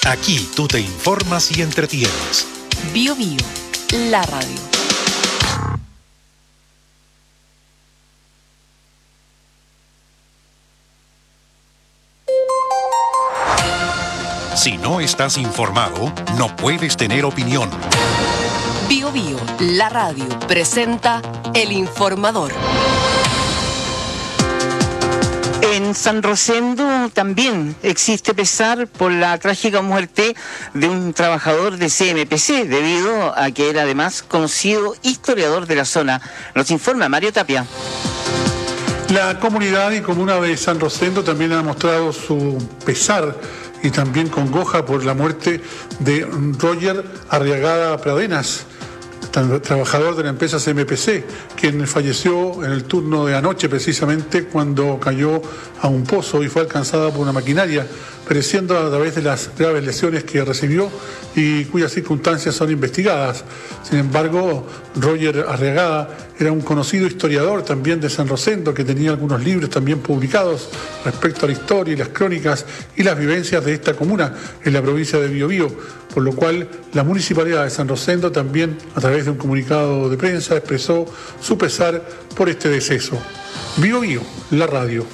Aquí tú te informas y entretienes. Bio Bio, la radio. Si no estás informado, no puedes tener opinión. Bio Bio, la radio, presenta El Informador. En San Rosendo también existe pesar por la trágica muerte de un trabajador de CMPC, debido a que era además conocido historiador de la zona. Nos informa Mario Tapia. La comunidad y comuna de San Rosendo también ha mostrado su pesar y también congoja por la muerte de Roger Arriagada Pradenas, trabajador de la empresa CMPC, quien falleció en el turno de anoche precisamente cuando cayó a un pozo y fue alcanzada por una maquinaria, pereciendo a través de las graves lesiones que recibió y cuyas circunstancias son investigadas. Sin embargo, Roger Arriagada era un conocido historiador también de San Rosendo, que tenía algunos libros también publicados respecto a la historia y las crónicas y las vivencias de esta comuna en la provincia de Biobío, por lo cual la Municipalidad de San Rosendo también, a través de un comunicado de prensa, expresó su pesar por este deceso. Biobío, la radio.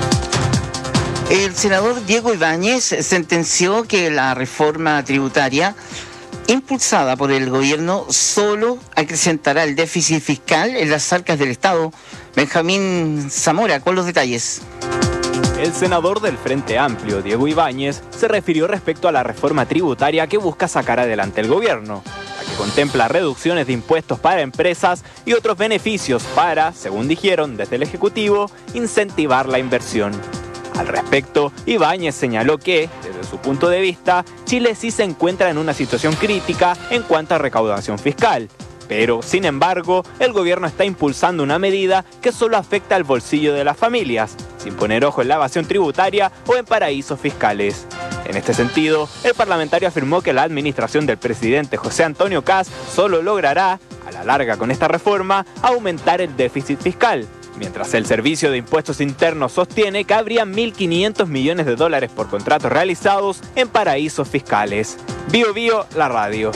El senador Diego Ibáñez sentenció que la reforma tributaria impulsada por el gobierno solo acrecentará el déficit fiscal en las arcas del Estado. Benjamín Zamora con los detalles. El senador del Frente Amplio, Diego Ibáñez, se refirió respecto a la reforma tributaria que busca sacar adelante el gobierno, la que contempla reducciones de impuestos para empresas y otros beneficios para, según dijeron desde el Ejecutivo, incentivar la inversión. Al respecto, Ibáñez señaló que, desde su punto de vista, Chile sí se encuentra en una situación crítica en cuanto a recaudación fiscal. Pero, sin embargo, el gobierno está impulsando una medida que solo afecta al bolsillo de las familias, sin poner ojo en la evasión tributaria o en paraísos fiscales. En este sentido, el parlamentario afirmó que la administración del presidente José Antonio Kast solo logrará, a la larga con esta reforma, aumentar el déficit fiscal, mientras el Servicio de Impuestos Internos sostiene que habría 1.500 millones de dólares por contratos realizados en paraísos fiscales. Bio Bio, la radio.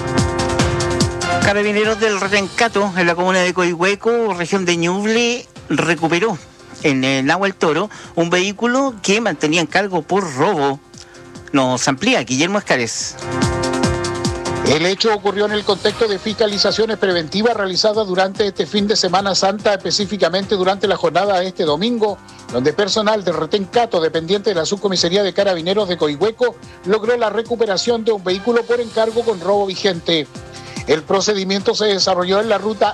Carabineros del Retencato, en la comuna de Coihueco, región de Ñuble, recuperó en el Agua del Toro un vehículo que mantenía en cargo por robo. Nos amplía Guillermo Escares. El hecho ocurrió en el contexto de fiscalizaciones preventivas realizadas durante este fin de Semana Santa, específicamente durante la jornada de este domingo, donde personal del Retencato, dependiente de la subcomisaría de Carabineros de Coihueco, logró la recuperación de un vehículo por encargo con robo vigente. El procedimiento se desarrolló en la ruta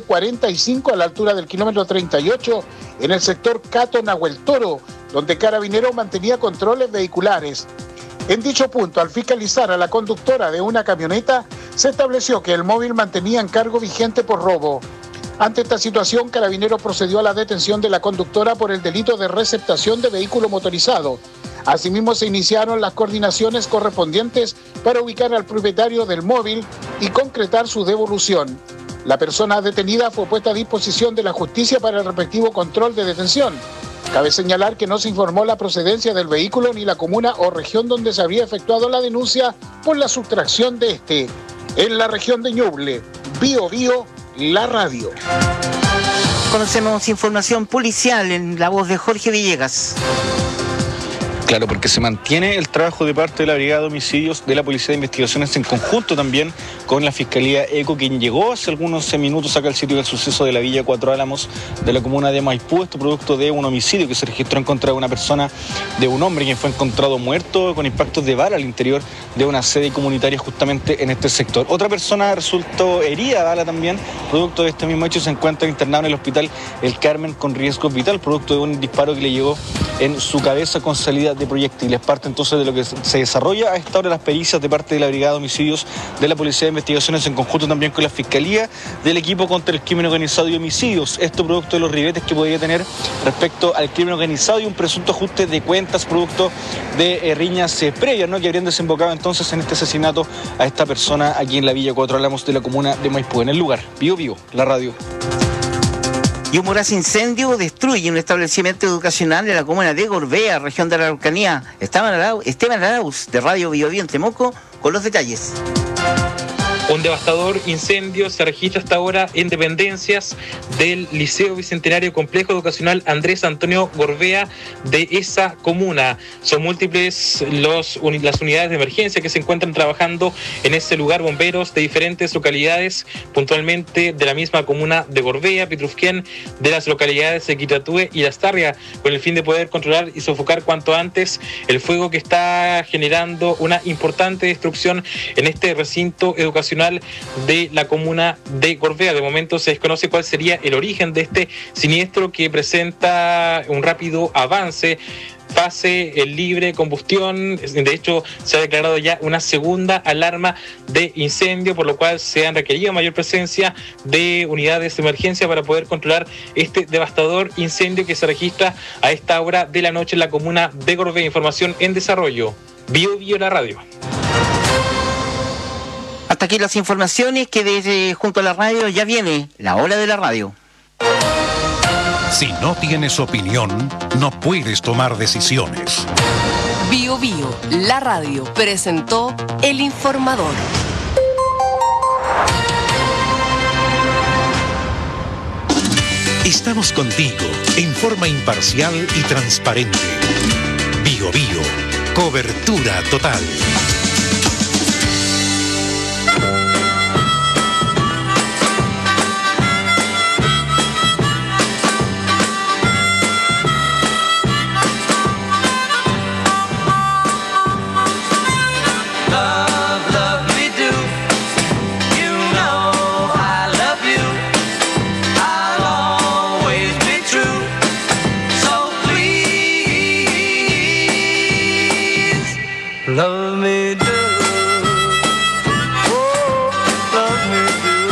N45 a la altura del kilómetro 38, en el sector Cato-Nahuel Toro, donde Carabineros mantenía controles vehiculares. En dicho punto, al fiscalizar a la conductora de una camioneta, se estableció que el móvil mantenía encargo vigente por robo. Ante esta situación, Carabineros procedió a la detención de la conductora por el delito de receptación de vehículo motorizado. Asimismo, se iniciaron las coordinaciones correspondientes para ubicar al propietario del móvil y concretar su devolución. La persona detenida fue puesta a disposición de la justicia para el respectivo control de detención. Cabe señalar que no se informó la procedencia del vehículo ni la comuna o región donde se habría efectuado la denuncia por la sustracción de este. En la región de Ñuble, Bio Bio, la radio. Conocemos información policial en la voz de Jorge Villegas. Claro, porque se mantiene el trabajo de parte de la Brigada de Homicidios de la Policía de Investigaciones en conjunto también con la Fiscalía ECO, quien llegó hace algunos minutos acá al sitio del suceso de la Villa Cuatro Álamos de la comuna de Maipú, esto producto de un homicidio que se registró en contra de una persona, de un hombre quien fue encontrado muerto con impactos de bala al interior de una sede comunitaria justamente en este sector. Otra persona resultó herida de bala también, producto de este mismo hecho se encuentra internado en el hospital El Carmen con riesgo vital, producto de un disparo que le llegó en su cabeza con salida de proyectiles. Parte entonces de lo que se desarrolla a esta hora las pericias de parte de la Brigada de Homicidios de la Policía de Investigaciones en conjunto también con la Fiscalía del equipo contra el crimen organizado y homicidios. Esto producto de los ribetes que podría tener respecto al crimen organizado y un presunto ajuste de cuentas producto de riñas previas, ¿no?, que habrían desembocado entonces en este asesinato a esta persona aquí en la Villa Cuatro Álamos de la comuna de Maipú. En el lugar, Bio Bio, la radio. Y un voraz incendio destruye un establecimiento educacional en la comuna de Gorbea, región de la Araucanía. Esteban Arauz, de Radio Bio Bio en Temuco, con los detalles. Un devastador incendio se registra hasta ahora en dependencias del Liceo Bicentenario Complejo Educacional Andrés Antonio Gorbea de esa comuna. Son múltiples las unidades de emergencia que se encuentran trabajando en ese lugar, bomberos de diferentes localidades, puntualmente de la misma comuna de Gorbea, Pitrufquén, de las localidades de Quitatúe y Lastarria, con el fin de poder controlar y sofocar cuanto antes el fuego que está generando una importante destrucción en este recinto educacional de la comuna de Gorbea. De momento se desconoce cuál sería el origen de este siniestro que presenta un rápido avance, fase libre combustión. De hecho, se ha declarado ya una segunda alarma de incendio, por lo cual se han requerido mayor presencia de unidades de emergencia para poder controlar este devastador incendio que se registra a esta hora de la noche en la comuna de Gorbea. Información en desarrollo. Bio Bio la radio. Hasta aquí las informaciones que desde junto a la radio ya viene la hora de la radio. Si no tienes opinión, no puedes tomar decisiones. Bio Bio, la radio, presentó El Informador. Estamos contigo en forma imparcial y transparente. Bio Bio, cobertura total. Love me do, oh, love me do.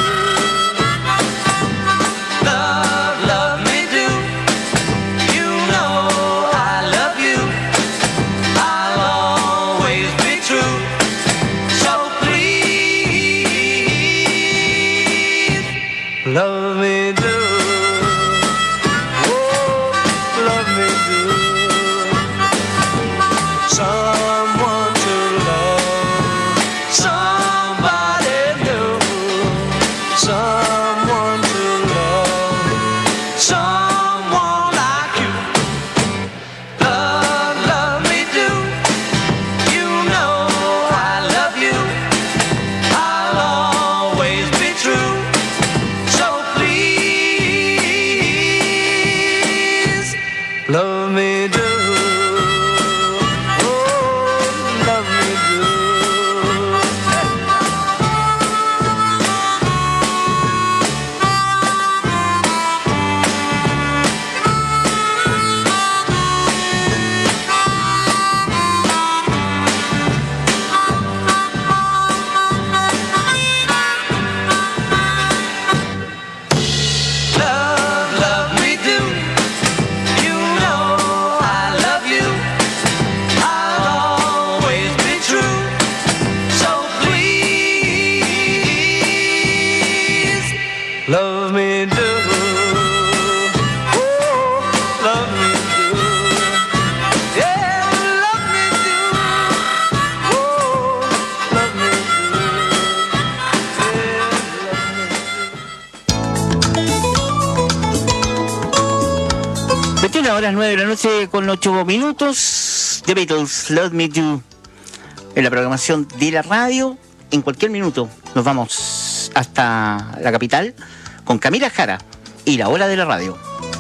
Love me do. You know I love you. I'll always be true. So please, love me do. Oh, love me do. Someone to love, somebody new. Someone to love, someone like you. Love me do. You know I love you. I'll always be true. So please, love me do. Love me do, oh, love me do, yeah, love me do, oh, love me do, 21 horas 9 de la noche con 8 minutos. The Beatles, Love Me Do, en la programación de la radio. En cualquier minuto nos vamos hasta la capital con Camila Jara y la hora de la radio.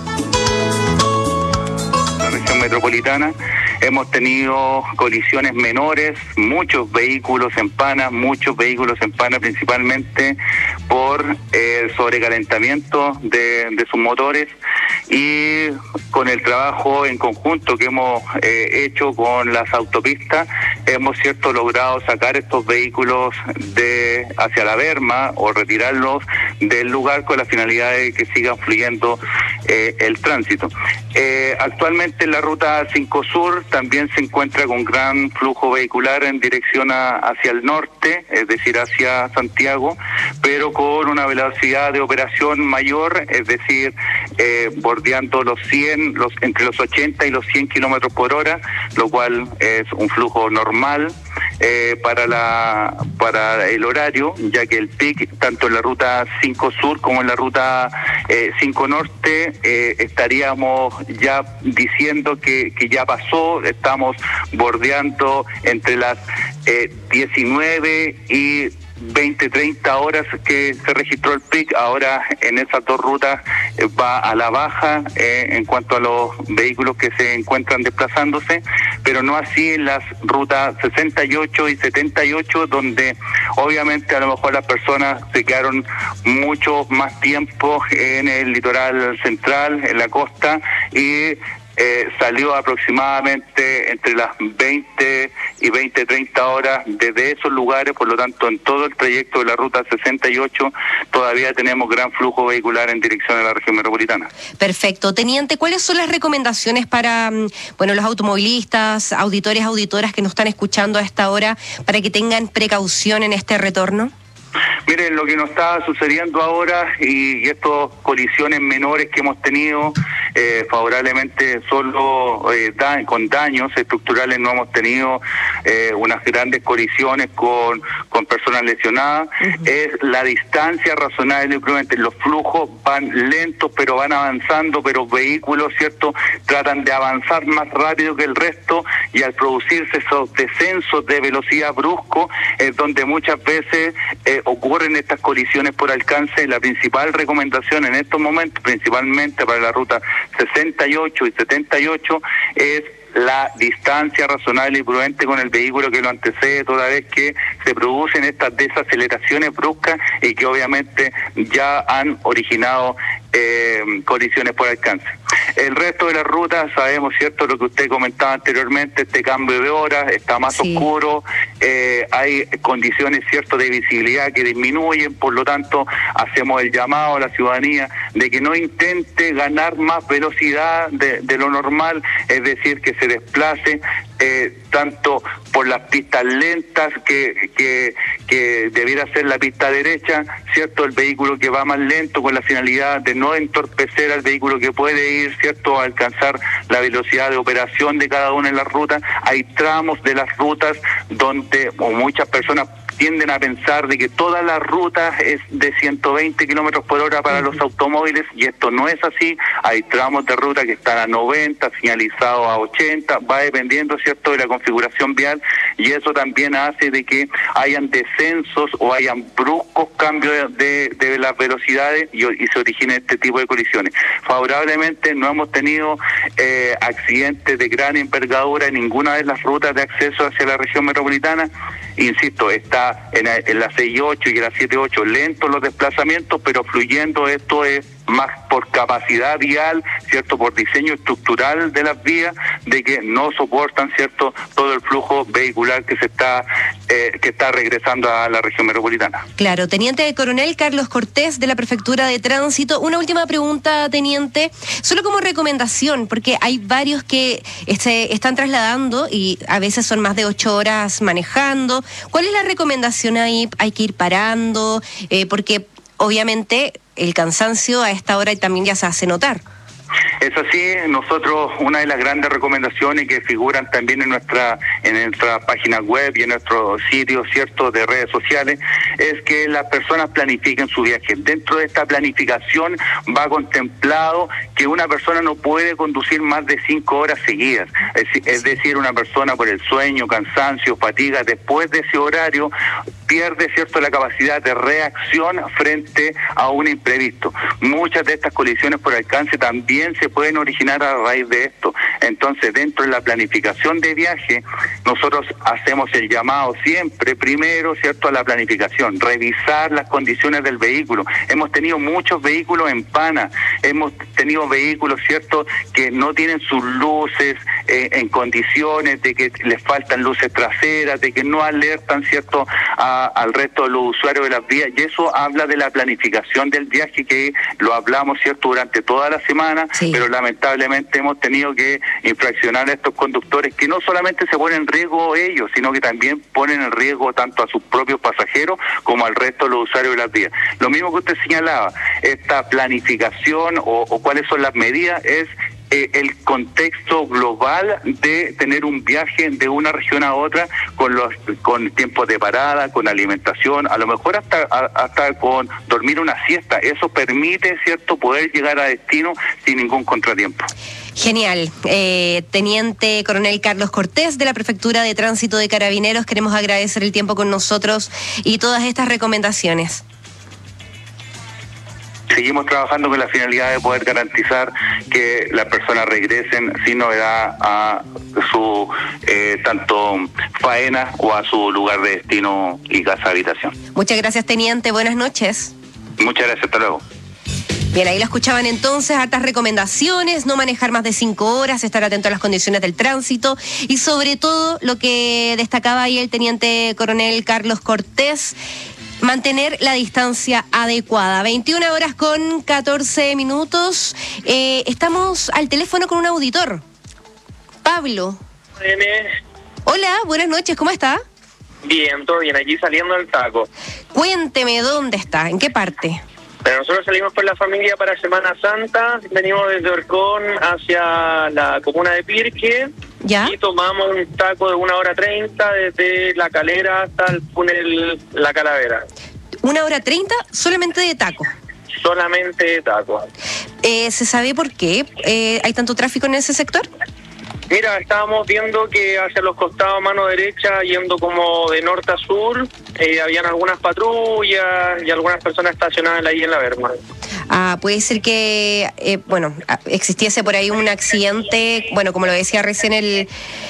La región metropolitana hemos tenido colisiones menores, muchos vehículos en pana principalmente por el sobrecalentamiento de sus motores, y con el trabajo en conjunto que hemos hecho con las autopistas hemos logrado sacar estos vehículos hacia la berma o retirarlos del lugar con la finalidad de que sigan fluyendo el tránsito. Actualmente en la ruta 5 Sur también se encuentra con gran flujo vehicular en dirección hacia el norte, es decir, hacia Santiago, pero con una velocidad de operación mayor, es decir, bordeando los 100, entre los 80 y los 100 kilómetros por hora, lo cual es un flujo normal para el horario, ya que el pic, tanto en la ruta 5 Sur como en la ruta 5 Norte, estaríamos ya diciendo que ya pasó, estamos bordeando entre las 19 y 20-30 horas que se registró el pic. Ahora en esas dos rutas va a la baja en cuanto a los vehículos que se encuentran desplazándose, pero no así en las rutas 68 y 78, donde obviamente a lo mejor las personas se quedaron mucho más tiempo en el litoral central, en la costa, y salió aproximadamente entre las 20 y 20-30 horas desde esos lugares. Por lo tanto, en todo el trayecto de la ruta 68 todavía tenemos gran flujo vehicular en dirección a la región metropolitana. Perfecto. Teniente, ¿cuáles son las recomendaciones para los automovilistas, auditores, auditoras que nos están escuchando a esta hora para que tengan precaución en este retorno? Miren, lo que nos está sucediendo ahora y estas colisiones menores que hemos tenido, favorablemente solo con daños estructurales, no hemos tenido unas grandes colisiones con personas lesionadas. Es la distancia razonable y prudente. Los flujos van lentos, pero van avanzando, pero vehículos, ¿cierto?, tratan de avanzar más rápido que el resto, y al producirse esos descensos de velocidad brusco es donde muchas veces ocurren estas colisiones por alcance. La principal recomendación en estos momentos, principalmente para la ruta 68 y 78, es la distancia razonable y prudente con el vehículo que lo antecede, toda vez que se producen estas desaceleraciones bruscas y que obviamente ya han originado colisiones por alcance. El resto de las rutas, sabemos, cierto, lo que usted comentaba anteriormente, este cambio de horas, está más oscuro, hay condiciones, cierto, de visibilidad que disminuyen. Por lo tanto, hacemos el llamado a la ciudadanía de que no intente ganar más velocidad de lo normal, es decir, que se desplace tanto por las pistas lentas que debiera ser la pista derecha, cierto, el vehículo que va más lento, con la finalidad de no entorpecer al vehículo que puede ir, cierto, a alcanzar la velocidad de operación de cada una de las rutas. Hay tramos de las rutas donde muchas personas tienden a pensar de que todas las rutas es de 120 kilómetros por hora para los automóviles, y esto no es así. Hay tramos de ruta que están a 90, señalizados a 80, va dependiendo, cierto, de la configuración vial, y eso también hace de que hayan descensos o hayan bruscos cambios de las velocidades y se origine este tipo de colisiones. Favorablemente no hemos tenido accidentes de gran envergadura en ninguna de las rutas de acceso hacia la región metropolitana. Insisto, está en la 6-8 y la 7-8 lentos los desplazamientos, pero fluyendo. Esto es más por capacidad vial, cierto, por diseño estructural de las vías, de que no soportan, cierto, todo el flujo vehicular que está regresando a la región metropolitana. Claro. Teniente Coronel Carlos Cortés, de la Prefectura de Tránsito. Una última pregunta, teniente, solo como recomendación, porque hay varios que se están trasladando y a veces son más de 8 horas manejando. ¿Cuál es la recomendación ahí? ¿Hay que ir parando? Porque obviamente el cansancio a esta hora también ya se hace notar. Es así. Nosotros, una de las grandes recomendaciones que figuran también en nuestra página web y en nuestro sitio, cierto, de redes sociales, es que las personas planifiquen su viaje. Dentro de esta planificación va contemplado que una persona no puede conducir más de 5 horas seguidas. Es decir, una persona por el sueño, cansancio, fatiga, después de ese horario pierde, cierto, la capacidad de reacción frente a un imprevisto. Muchas de estas colisiones por alcance también se pueden originar a raíz de esto. Entonces, dentro de la planificación de viaje, nosotros hacemos el llamado siempre, primero, cierto, a la planificación, revisar las condiciones del vehículo. Hemos tenido muchos vehículos en pana, hemos tenido vehículos, cierto, que no tienen sus luces en condiciones, de que les faltan luces traseras, de que no alertan, cierto, al resto de los usuarios de las vías, y eso habla de la planificación del viaje, que lo hablamos, cierto, durante toda la semana. Sí. Pero lamentablemente hemos tenido que infraccionar a estos conductores que no solamente se ponen en riesgo ellos, sino que también ponen en riesgo tanto a sus propios pasajeros como al resto de los usuarios de las vías. Lo mismo que usted señalaba, esta planificación o cuáles son las medidas es el contexto global de tener un viaje de una región a otra con tiempos de parada, con alimentación, a lo mejor hasta con dormir una siesta. Eso permite, ¿cierto?, poder llegar a destino sin ningún contratiempo. Genial. Teniente Coronel Carlos Cortés de la Prefectura de Tránsito de Carabineros, queremos agradecer el tiempo con nosotros y todas estas recomendaciones. Seguimos trabajando con la finalidad de poder garantizar que las personas regresen sin novedad a su tanto faena o a su lugar de destino y casa de habitación. Muchas gracias, teniente. Buenas noches. Muchas gracias. Hasta luego. Bien, ahí lo escuchaban entonces, hartas recomendaciones, no manejar más de 5 horas, estar atento a las condiciones del tránsito y sobre todo lo que destacaba ahí el teniente coronel Carlos Cortés, mantener la distancia adecuada. 21 horas con 14 minutos. Estamos al teléfono con un auditor. Pablo. Hola, buenas noches, ¿cómo está? Bien, todo bien, aquí saliendo del taco. Cuénteme, ¿dónde está? ¿En qué parte? Pero nosotros salimos con la familia para Semana Santa, venimos desde Orcón hacia la comuna de Pirque. ¿Ya? Y tomamos un taco de 1 hora 30 desde La Calera hasta el túnel La Calavera. 1 hora 30 solamente de taco. Solamente de taco. ¿Se sabe por qué hay tanto tráfico en ese sector? Mira, estábamos viendo que hacia los costados, mano derecha, yendo como de norte a sur, habían algunas patrullas y algunas personas estacionadas ahí en la Berma. Puede ser que, existiese por ahí un accidente, como lo decía recién el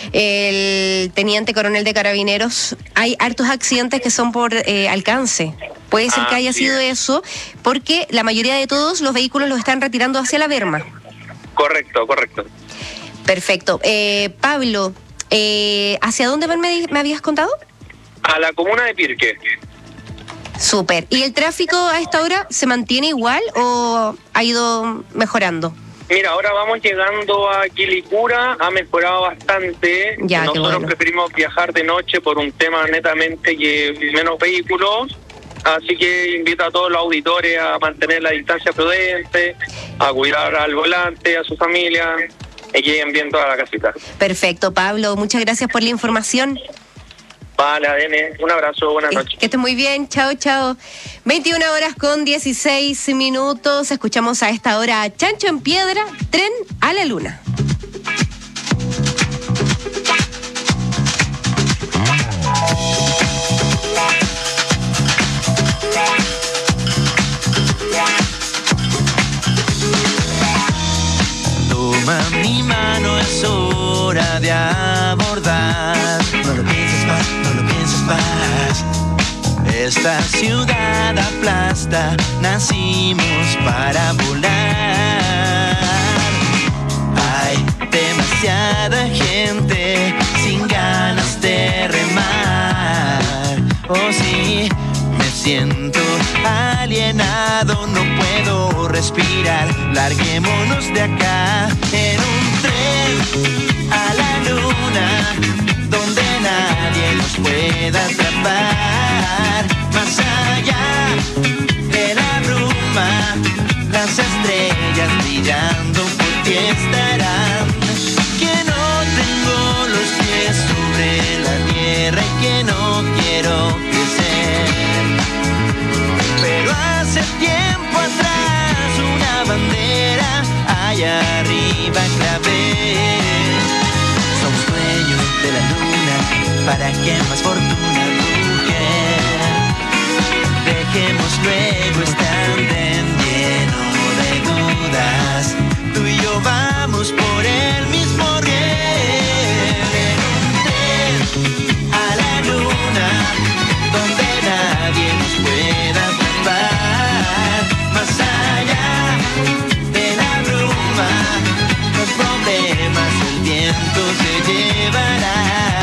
teniente coronel de Carabineros, hay hartos accidentes que son por alcance. Puede ser que haya sido eso, porque la mayoría de todos los vehículos los están retirando hacia la Berma. Correcto. Perfecto. Pablo, ¿hacia dónde me habías contado? A la comuna de Pirque. Súper. ¿Y el tráfico a esta hora se mantiene igual o ha ido mejorando? Mira, ahora vamos llegando a Quilicura, ha mejorado bastante. Ya, nosotros preferimos viajar de noche por un tema netamente que menos vehículos, así que invito a todos los auditores a mantener la distancia prudente, a cuidar al volante, a su familia, y que lleguen bien toda la casita. Perfecto, Pablo, muchas gracias por la información. Vale, Adene, un abrazo, buenas noches. Que estés muy bien, chao. 21 horas con 16 minutos, escuchamos a esta hora a Chancho en Piedra, Tren a la Luna. Toma mi mano, es hora de abordar. No lo pienses más. Esta ciudad aplasta, nacimos para volar. Hay demasiada gente sin ganas de remar. Oh sí, me siento alienado, no puedo respirar. Larguémonos de acá en un tren a la luna, donde nadie nos pueda atrapar. Más allá de la bruma, las estrellas brillando por ti estarán. Que no tengo los pies sobre la tierra y que no quiero crecer. Pero hace tiempo atrás una bandera allá arriba clavé. Somos dueños de la luna, ¿para qué más fortuna, mujer? Dejemos luego este andén lleno de dudas. Tú y yo vamos por el mismo riel. En un tren a la luna, donde nadie nos pueda atrapar. Más allá de la bruma, los problemas el viento se llevará.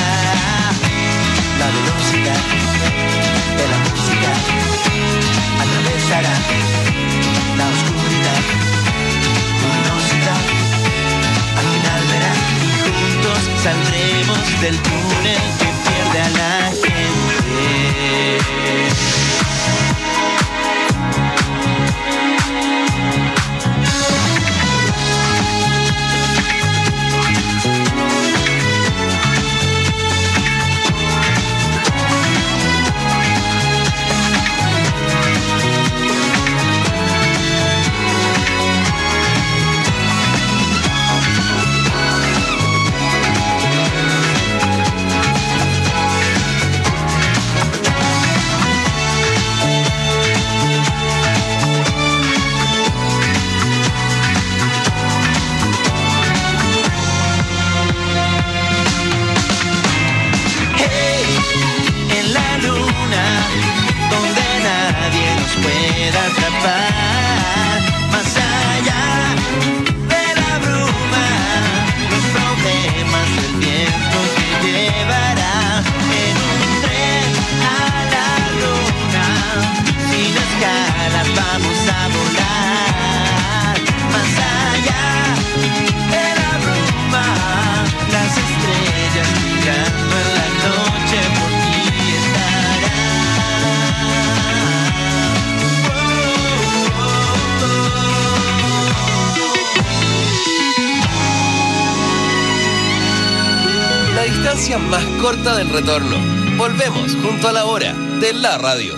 La velocidad de la música atravesará la oscuridad, luminosidad. Al final verás y juntos saldremos del túnel que pierde a la gente. Más corta del retorno. Volvemos junto a la hora de la radio.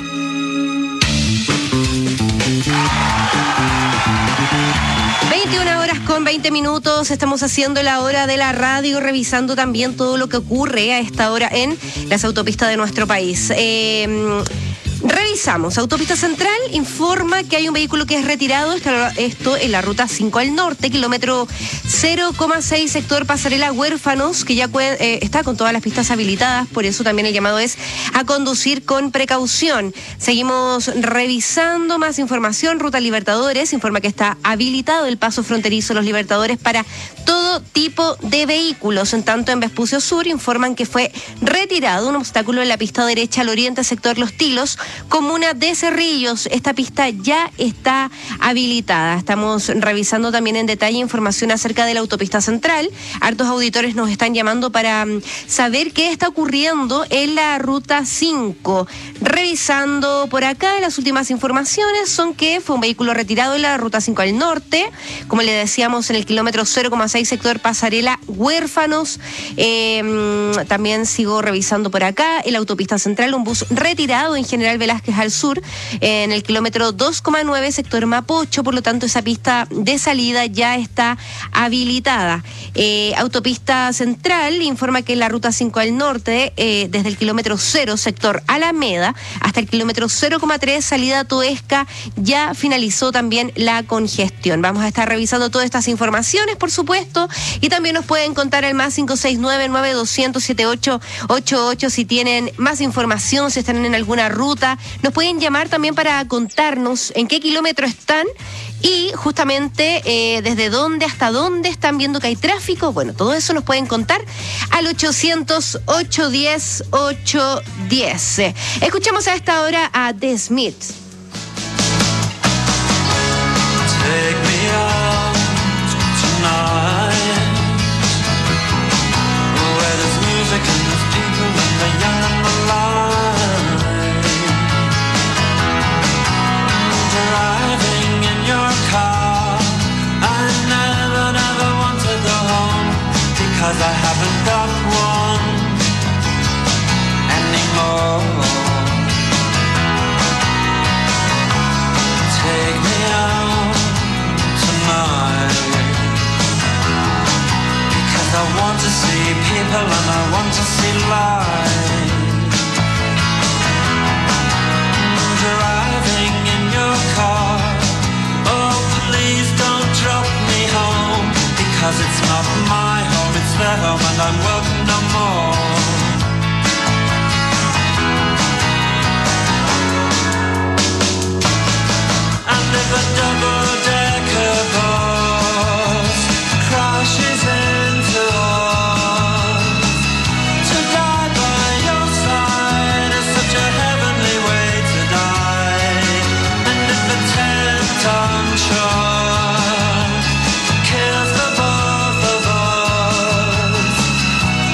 Con 20 minutos estamos haciendo la hora de la radio, revisando también todo lo que ocurre a esta hora en las autopistas de nuestro país. Revisamos. Autopista Central informa que hay un vehículo que es retirado, esto en la ruta 5 al norte, kilómetro 0,6, sector Pasarela Huérfanos, que ya está con todas las pistas habilitadas, por eso también el llamado es a conducir con precaución. Seguimos revisando más información. Ruta Libertadores informa que está habilitado el paso fronterizo Los Libertadores para todo tipo de vehículos. En tanto, en Vespucio Sur informan que fue retirado un obstáculo en la pista derecha al oriente, sector Los Tilos, comuna de Cerrillos. Esta pista ya está habilitada. Estamos revisando también en detalle información acerca de la autopista central. Hartos auditores nos están llamando para saber qué está ocurriendo en la ruta 5. Revisando por acá, las últimas informaciones son que fue un vehículo retirado en la ruta 5 al norte, como le decíamos, en el kilómetro 0,6, sector Pasarela Huérfanos. También sigo revisando por acá, en la autopista central, un bus retirado en General Velázquez al sur, en el kilómetro 2,9, sector Mapocho. Por lo tanto, esa pista de salida ya está habilitada. Autopista central informa que en la ruta 5 al norte, desde el kilómetro 0, sector Alameda, hasta el kilómetro 0,3, salida Toesca, ya finalizó también la congestión. Vamos a estar revisando todas estas informaciones, por supuesto, y también nos pueden contar al más 569-9200-7888 si tienen más información, si están en alguna ruta. Nos pueden llamar también para contarnos en qué kilómetro están y justamente desde dónde hasta dónde están viendo que hay tráfico. Bueno, todo eso nos pueden contar al 800-810-810. Escuchamos a esta hora a The Smiths. Take me out tonight, where there's music and there's people and the young and the light. Driving in your car, I never want to go home, because I haven't got one anymore. Take me out tonight, because I want to see people and I want to see light. Driving in your car, oh please don't drop me home, because it's not my home, it's their home and I'm welcome no more. And if a double-decker bus crashes into us, to die by your side is such a heavenly way to die. And if a 10-ton truck kills the both of us,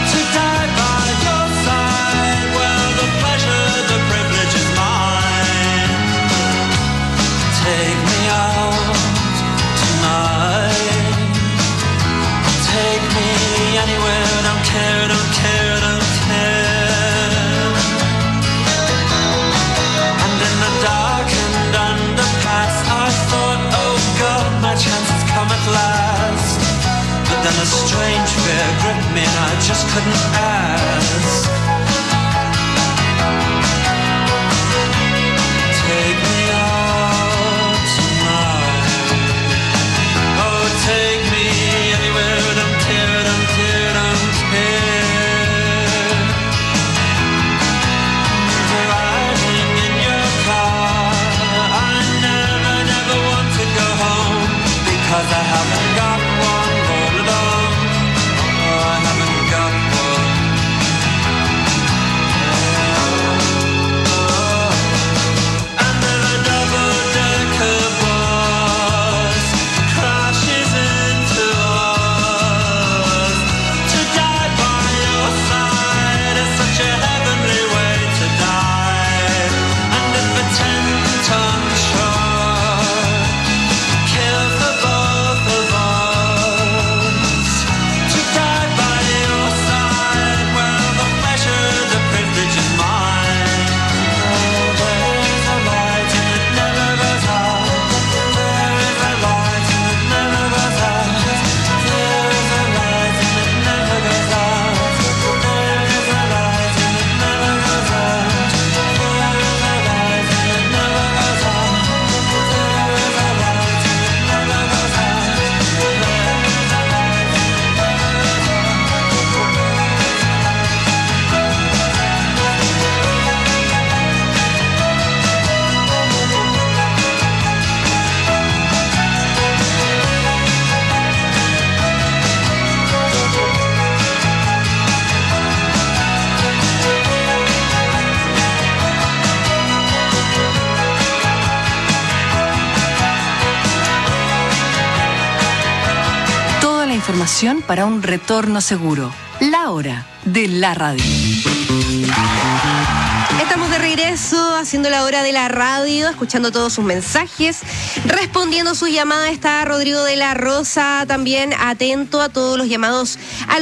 información para un retorno seguro. La hora de la radio. Estamos de regreso haciendo la hora de la radio, escuchando todos sus mensajes, respondiendo sus llamadas. Está Rodrigo de la Rosa también atento a todos los llamados al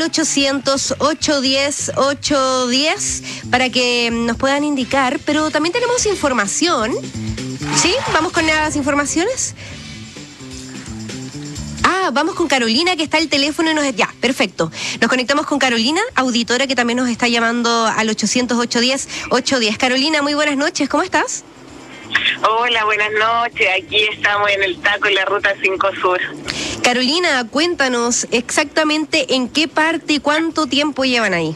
800-810-810 para que nos puedan indicar, pero también tenemos información. ¿Sí? ¿Vamos con las informaciones? Vamos con Carolina, que está el teléfono y ya, perfecto. Nos conectamos con Carolina, auditora, que también nos está llamando al 800-810-810. Carolina, muy buenas noches, ¿cómo estás? Hola, buenas noches. Aquí estamos en el taco en la Ruta 5 Sur. Carolina, cuéntanos exactamente en qué parte y cuánto tiempo llevan ahí.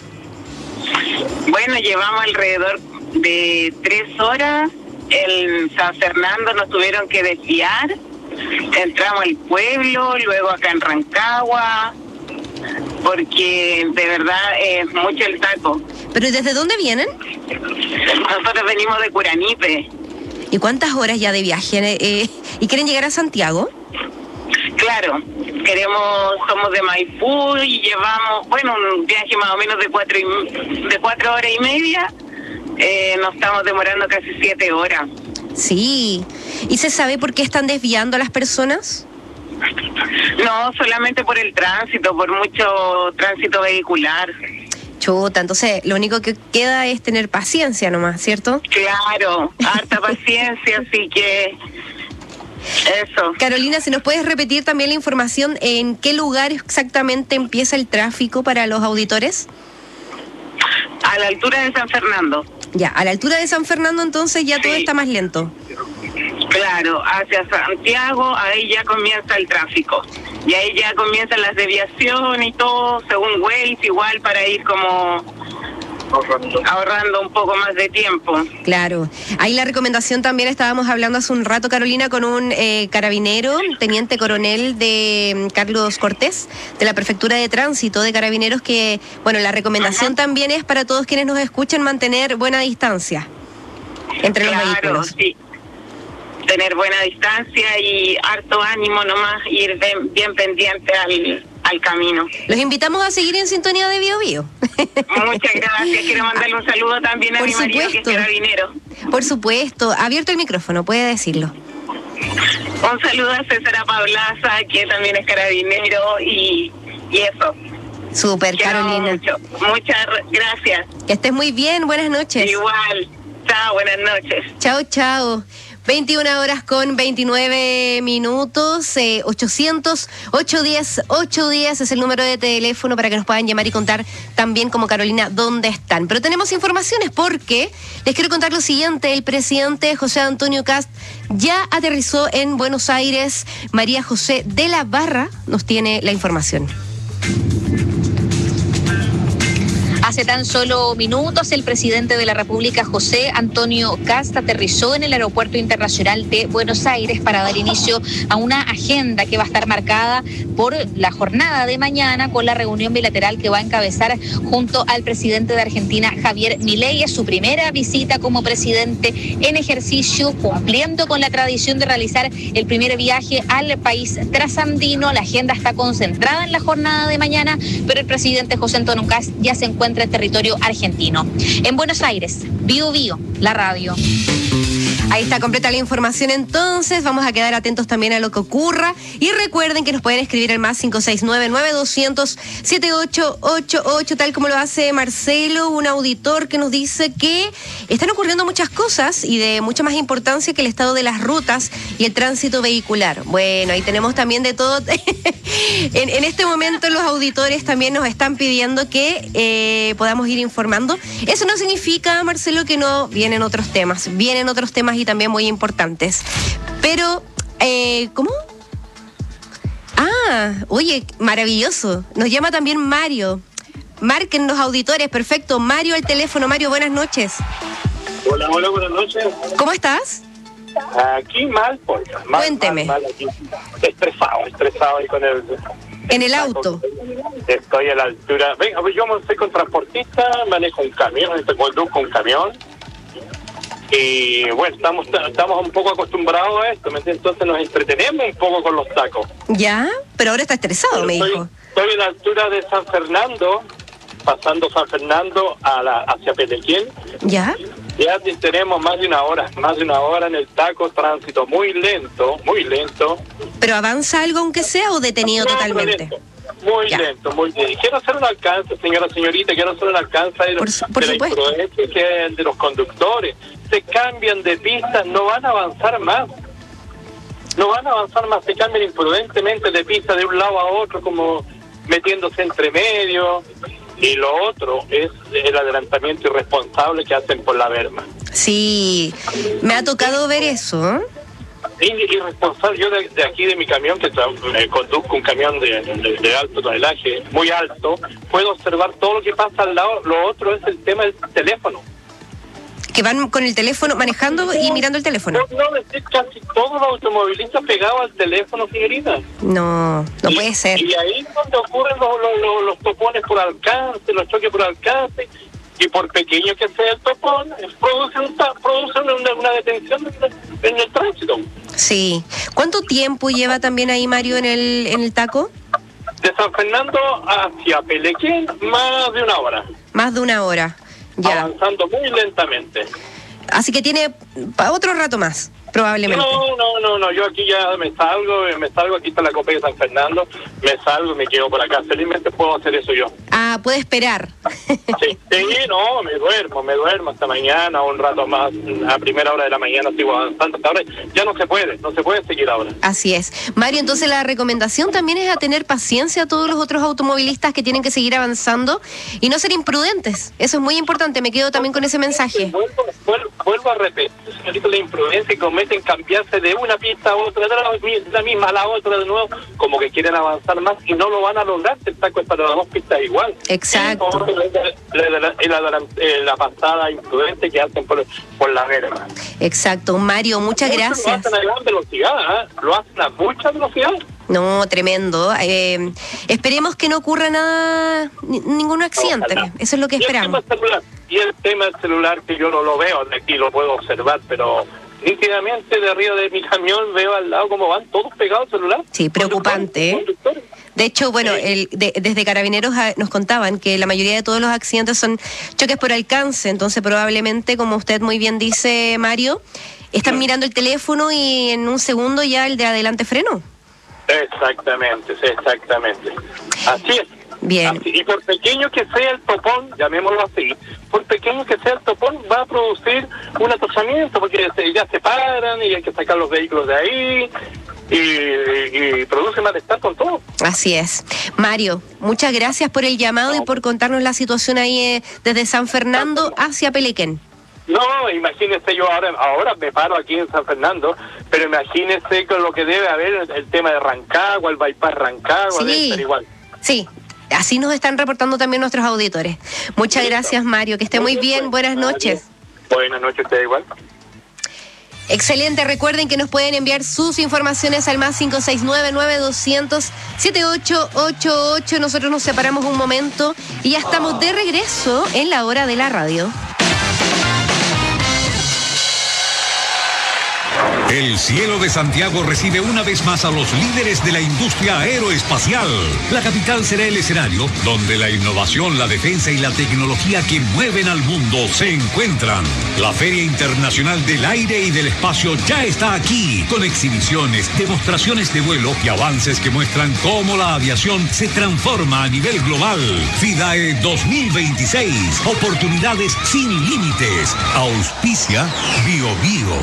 Bueno, llevamos alrededor de 3 horas. En San Fernando nos tuvieron que desviar. Entramos al pueblo, luego acá en Rancagua, porque de verdad es mucho el taco. ¿Pero desde dónde vienen? Nosotros venimos de Curanipe. ¿Y cuántas horas ya de viaje? ¿Y quieren llegar a Santiago? Claro, somos de Maipú y llevamos, un viaje más o menos de 4 horas y media. Nos estamos demorando casi 7 horas. Sí. ¿Y se sabe por qué están desviando a las personas? No, solamente por el tránsito, por mucho tránsito vehicular. Chuta, entonces lo único que queda es tener paciencia nomás, ¿cierto? Claro, harta paciencia, así que eso. Carolina, ¿si nos puedes repetir también la información en qué lugar exactamente empieza el tráfico para los auditores? A la altura de San Fernando. Ya, a la altura de San Fernando entonces ya todo está más lento. Claro, hacia Santiago, ahí ya comienza el tráfico. Y ahí ya comienzan las desviaciones y todo, según Waze, igual para ir como ahorrando un poco más de tiempo. Claro. Ahí la recomendación también, estábamos hablando hace un rato, Carolina, con un carabinero, teniente coronel de Carlos Cortés, de la Prefectura de Tránsito de Carabineros, que, la recomendación también es para todos quienes nos escuchan mantener buena distancia entre los vehículos. Sí. Tener buena distancia y harto ánimo nomás, ir bien pendiente al camino. Los invitamos a seguir en sintonía de Bio Bio. Muchas gracias. Quiero mandarle un saludo también a mi marido, que es carabinero. Por supuesto. Abierto el micrófono, puede decirlo. Un saludo a César Pablaza, que también es carabinero, y eso. Súper, Carolina. Muchas gracias. Que estés muy bien, buenas noches. Igual. Chao, buenas noches. Chao, chao. 21 horas con 29 minutos, 800-810-810 es el número de teléfono para que nos puedan llamar y contar también, como Carolina, dónde están. Pero tenemos informaciones porque les quiero contar lo siguiente: el presidente José Antonio Kast ya aterrizó en Buenos Aires. María José de la Barra nos tiene la información. Hace tan solo minutos, el presidente de la República, José Antonio Kast, aterrizó en el Aeropuerto Internacional de Buenos Aires para dar inicio a una agenda que va a estar marcada por la jornada de mañana, con la reunión bilateral que va a encabezar junto al presidente de Argentina, Javier Milei. Es su primera visita como presidente en ejercicio, cumpliendo con la tradición de realizar el primer viaje al país trasandino. La agenda está concentrada en la jornada de mañana, pero el presidente José Antonio Kast ya se encuentra en territorio argentino. En Buenos Aires, Bio Bio, la radio. Ahí está completa la información, entonces vamos a quedar atentos también a lo que ocurra y recuerden que nos pueden escribir al más 569-9200-7888, tal como lo hace Marcelo, un auditor que nos dice que están ocurriendo muchas cosas y de mucha más importancia que el estado de las rutas y el tránsito vehicular. Bueno, ahí tenemos también de todo. En este momento los auditores también nos están pidiendo que podamos ir informando. Eso no significa, Marcelo, que no vienen otros temas y también muy importantes. Pero, ¿cómo? Oye, maravilloso. Nos llama también Mario. Marquen los auditores, perfecto. Mario al teléfono. Mario, buenas noches. Hola, buenas noches. ¿Cómo estás? Aquí mal, pues. Cuénteme. Mal aquí. Estresado ahí con el... En el auto. Estoy a la altura. Venga, yo soy con transportista, manejo un camión, conduzco un camión. Y bueno, estamos un poco acostumbrados a esto, ¿me entiendes? Entonces nos entretenemos un poco con los tacos. Ya, pero ahora está estresado, me dijo. Estoy a la altura de San Fernando, pasando San Fernando hacia Pelequén. ¿Ya? Ya tenemos más de una hora en el taco, tránsito muy lento. ¿Pero avanza algo aunque sea o detenido totalmente? Muy lento. Quiero hacer un alcance, señorita, quiero hacer un alcance de la imprudencia que es de los conductores. Se cambian de pistas, no van a avanzar más. Se cambian imprudentemente de pista de un lado a otro, como metiéndose entre medio. Y lo otro es el adelantamiento irresponsable que hacen por la berma. Sí, me ha tocado ver eso, ¿eh? Irresponsable. Yo de aquí de mi camión, que conduzco un camión de alto tonelaje, muy alto, puedo observar todo lo que pasa al lado. Lo otro es el tema del teléfono. Que van con el teléfono, manejando y mirando el teléfono. No, es casi todos los automovilistas pegados al teléfono, señorita. No puede ser. Y ahí es donde ocurren los topones por alcance, los choques por alcance, y por pequeño que sea el topón, producen una detención en el tránsito. Sí. ¿Cuánto tiempo lleva también ahí, Mario, en el taco? De San Fernando hacia Pelequén, más de una hora. Más de una hora. Ya. Avanzando muy lentamente. Así que tiene otro rato más, probablemente. No, yo aquí ya me salgo, aquí está la Copa de San Fernando, me salgo y me quedo por acá. Felizmente puedo hacer eso yo. Ah, puede esperar. Sí, me duermo hasta mañana, un rato más, a primera hora de la mañana sigo avanzando. Hasta ahora ya no se puede seguir ahora. Así es. Mario, entonces la recomendación también es a tener paciencia a todos los otros automovilistas que tienen que seguir avanzando y no ser imprudentes. Eso es muy importante, me quedo también con ese mensaje. Vuelvo a repetir, señorita, la imprudencia que cometen cambiarse de una pista a otra, de la misma a la otra de nuevo, como que quieren avanzar más y no lo van a lograr. El taco es para las dos pistas igual. Exacto. La pasada imprudente que hacen por la verga. Exacto. Mario, muchas gracias. Lo hacen a gran velocidad, lo hacen a mucha velocidad. No, tremendo. Esperemos que no ocurra nada, ningún accidente. Ojalá. Eso es lo que esperamos. Y el tema del celular, que yo no lo veo, de aquí lo puedo observar, pero nítidamente de arriba de mi camión veo al lado cómo van todos pegados al celular. Sí, preocupante. De hecho, bueno, desde Carabineros nos contaban que la mayoría de todos los accidentes son choques por alcance, entonces probablemente, como usted muy bien dice, Mario, están mirando el teléfono y en un segundo ya el de adelante frenó. Exactamente. Así es. Bien. Y por pequeño que sea el topón, llamémoslo así, por pequeño que sea el topón, va a producir un atosamiento, porque ya se paran y hay que sacar los vehículos de ahí y produce malestar con todo. Así es. Mario, muchas gracias por el llamado y por contarnos la situación ahí desde San Fernando hacia Pelequén. No, imagínese, yo ahora me paro aquí en San Fernando, pero imagínese con lo que debe haber el tema de Rancagua, el bypass Rancagua, debe ser igual. Sí. Así nos están reportando también nuestros auditores. Muchas gracias, Mario. Que esté muy bien. Buenas noches. Buenas noches, usted igual. Excelente. Recuerden que nos pueden enviar sus informaciones al más 569-9200-7888. Nosotros nos separamos un momento y ya estamos de regreso en la hora de la radio. El cielo de Santiago recibe una vez más a los líderes de la industria aeroespacial. La capital será el escenario donde la innovación, la defensa y la tecnología que mueven al mundo se encuentran. La Feria Internacional del Aire y del Espacio ya está aquí, con exhibiciones, demostraciones de vuelo y avances que muestran cómo la aviación se transforma a nivel global. FIDAE 2026, oportunidades sin límites. Auspicia BioBio.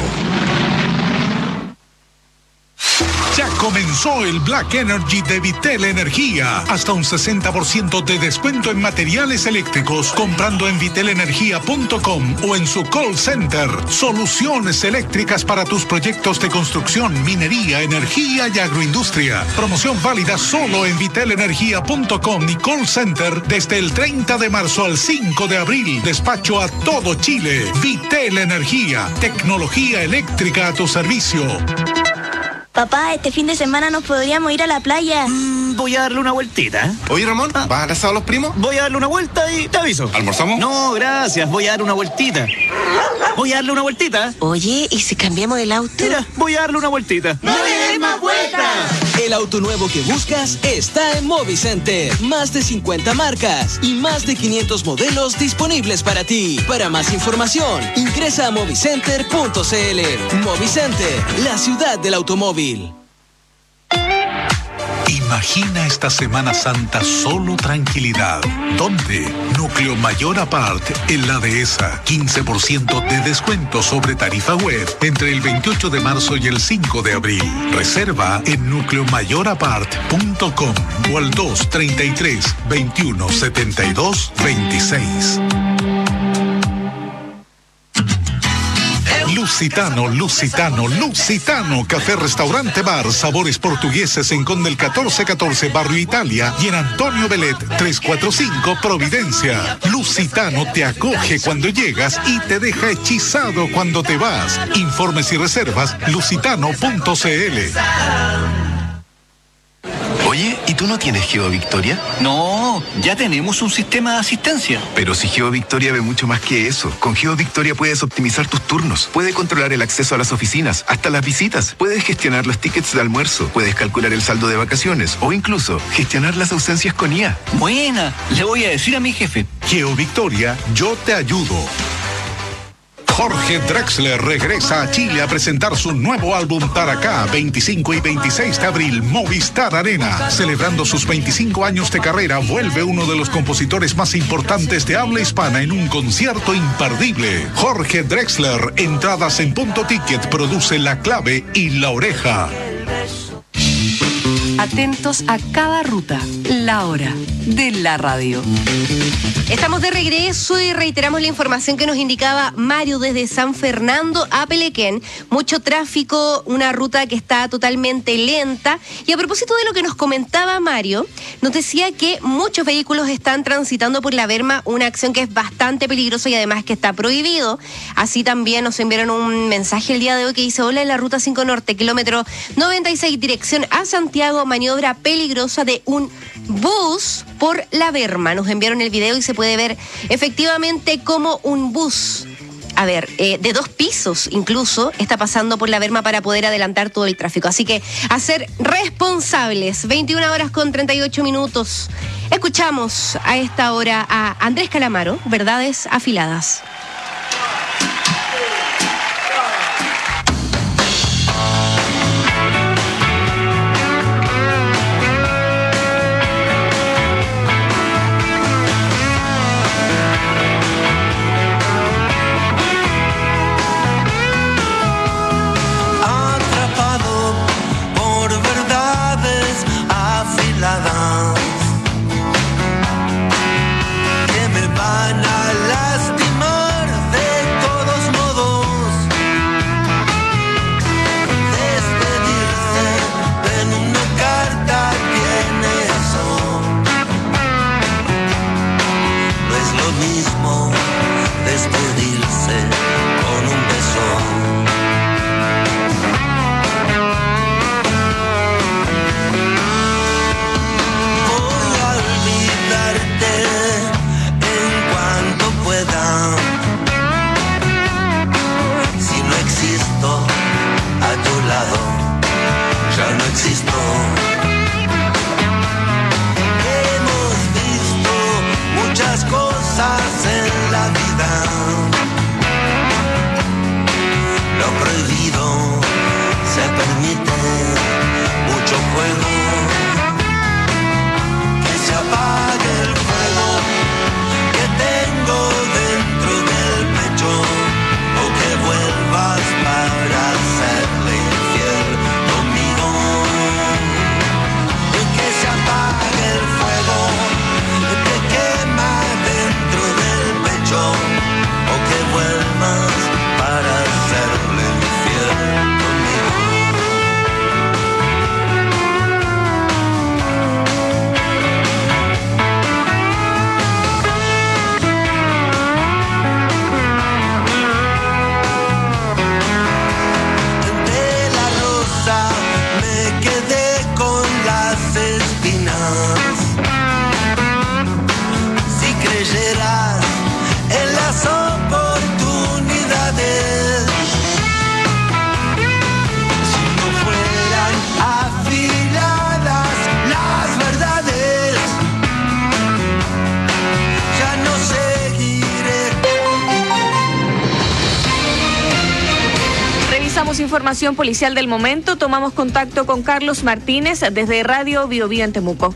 Ya comenzó el Black Energy de Vitel Energía. Hasta un 60% de descuento en materiales eléctricos comprando en vitelenergia.com o en su call center. Soluciones eléctricas para tus proyectos de construcción, minería, energía y agroindustria. Promoción válida solo en vitelenergia.com y call center desde el 30 de marzo al 5 de abril. Despacho a todo Chile. Vitel Energía. Tecnología eléctrica a tu servicio. Papá, este fin de semana nos podríamos ir a la playa. Voy a darle una vueltita. Oye, Ramón, ¿vas a casar a los primos? Voy a darle una vuelta y te aviso. ¿Almorzamos? No, gracias. Voy a dar una vueltita. Voy a darle una vueltita. Oye, ¿y si cambiamos el auto? Mira, voy a darle una vueltita. ¡No le des más vueltas! El auto nuevo que buscas está en Movicenter. Más de 50 marcas y más de 500 modelos disponibles para ti. Para más información, ingresa a movicenter.cl. Movicenter, la ciudad del automóvil. Imagina esta Semana Santa solo tranquilidad. ¿Dónde? Núcleo Mayor Apart en la Dehesa. 15% de descuento sobre tarifa web entre el 28 de marzo y el 5 de abril. Reserva en nucleomayorapart.com o al 233 21 72 26. Lusitano, Café Restaurante Bar, sabores portugueses en Conde el 1414, Barrio Italia, y en Antonio Belet 345, Providencia. Lusitano te acoge cuando llegas y te deja hechizado cuando te vas. Informes y reservas, lusitano.cl. Oye, ¿y tú no tienes GeoVictoria? No, ya tenemos un sistema de asistencia. Pero si GeoVictoria ve mucho más que eso. Con GeoVictoria puedes optimizar tus turnos, puedes controlar el acceso a las oficinas, hasta las visitas, puedes gestionar los tickets de almuerzo, puedes calcular el saldo de vacaciones o incluso gestionar las ausencias con IA. Buena, le voy a decir a mi jefe. GeoVictoria, yo te ayudo. Jorge Drexler regresa a Chile a presentar su nuevo álbum Taracá, 25 y 26 de abril, Movistar Arena. Celebrando sus 25 años de carrera, vuelve uno de los compositores más importantes de habla hispana en un concierto imperdible. Jorge Drexler, entradas en Punto Ticket, produce La Clave y La Oreja. Atentos a cada ruta, la hora de la radio. Estamos de regreso y reiteramos la información que nos indicaba Mario desde San Fernando a Pelequén. Mucho tráfico, una ruta que está totalmente lenta. Y a propósito de lo que nos comentaba Mario, nos decía que muchos vehículos están transitando por la berma, una acción que es bastante peligrosa y además que está prohibido. Así también nos enviaron un mensaje el día de hoy que dice: hola, en la ruta 5 Norte, kilómetro 96, dirección a Santiago, maniobra peligrosa de un bus por la berma. Nos enviaron el video y se puede ver efectivamente como un bus, de 2 pisos incluso, está pasando por la berma para poder adelantar todo el tráfico. Así que a ser responsables. 21:38. Escuchamos a esta hora a Andrés Calamaro, Verdades Afiladas. Que me van a lastimar de todos modos. Despedirse en una carta tiene eso. No es lo mismo despedirse con un beso. Si no existo a tu lado, ya no existo. Hemos visto muchas cosas en la vida. Tenemos información policial del momento. Tomamos contacto con Carlos Martínez desde Radio Bio Bio en Temuco.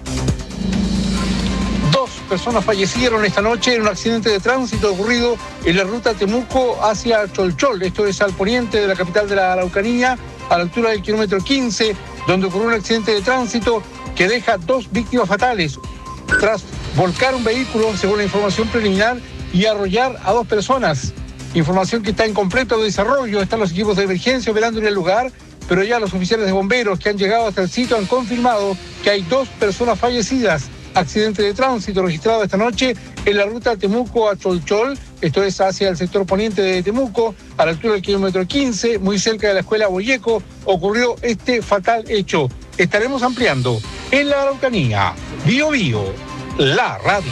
2 personas fallecieron esta noche en un accidente de tránsito ocurrido en la ruta Temuco hacia Cholchol. Esto es al poniente de la capital de la Araucanía, a la altura del kilómetro 15, donde ocurrió un accidente de tránsito que deja 2 víctimas fatales tras volcar un vehículo, según la información preliminar, y arrollar a 2 personas. Información que está en completo desarrollo. Están los equipos de emergencia operando en el lugar, pero ya los oficiales de bomberos que han llegado hasta el sitio han confirmado que hay 2 personas fallecidas. Accidente de tránsito registrado esta noche en la ruta Temuco a Cholchol, esto es hacia el sector poniente de Temuco, a la altura del kilómetro 15, muy cerca de la escuela Boyeco, ocurrió este fatal hecho. Estaremos ampliando en la Araucanía. Bio Bio, la radio.